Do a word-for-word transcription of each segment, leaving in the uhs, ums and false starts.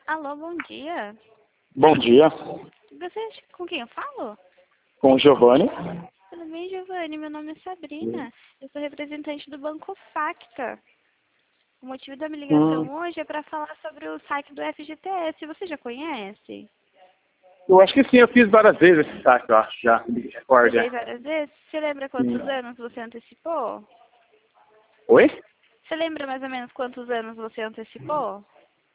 Alô, bom dia. Bom dia, Você, com quem eu falo? com o Giovanni. Tudo bem, Giovanni? Meu nome é Sabrina. Eu sou representante do Banco Facta. O motivo da minha ligação Hum, hoje é para falar sobre o site do F G T S. Você já conhece? eu acho que sim, eu fiz várias vezes esse saque, eu acho, já, me Você recorda. fez várias vezes? Você lembra quantos Sim. anos você antecipou? Oi? Você lembra mais ou menos quantos anos você antecipou?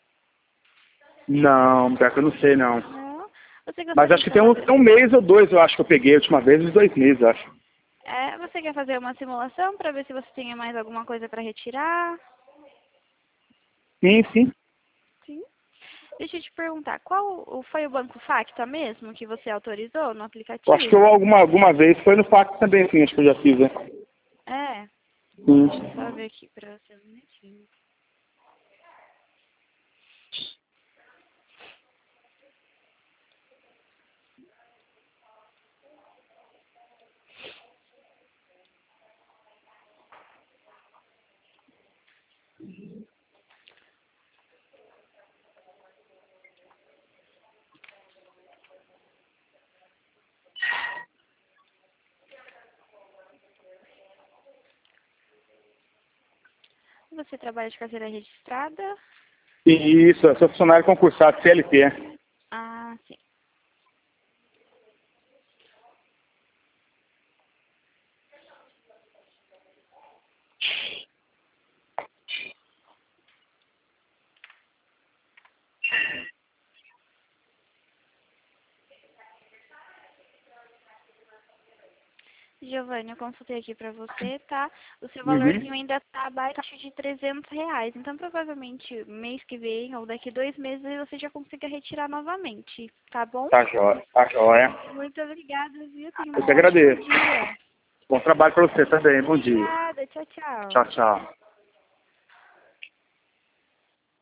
Não, pior que eu não sei, não. Não? Você Mas gostaria acho de que tem um, fazer... tem um mês ou dois, eu acho que eu peguei a última vez, uns dois meses, eu acho. É, você quer fazer uma simulação para ver se você tem mais alguma coisa para retirar? Sim, sim. Sim. Deixa eu te perguntar, qual o- foi o Banco Facta mesmo que você autorizou no Eu acho que eu aplicativo? alguma, alguma vez foi no Fax também, sim, acho que eu já fiz, né? É, Sim. deixa eu só ver aqui pra você um minutinho. Você trabalha de carteira registrada? Isso, eu sou funcionário concursado, C L T. Ah, sim. Giovanni, eu consultei aqui pra você, tá? O seu valorzinho Uhum. ainda tá abaixo de trezentos reais. Então, provavelmente, mês que vem ou daqui dois meses você já consiga retirar novamente, tá bom? Tá jóia, tá jóia. Muito obrigada, viu? Tenha Eu um que ótimo agradeço. dia. Bom trabalho pra você também, bom dia. Obrigada. Tchau, tchau. Tchau, tchau.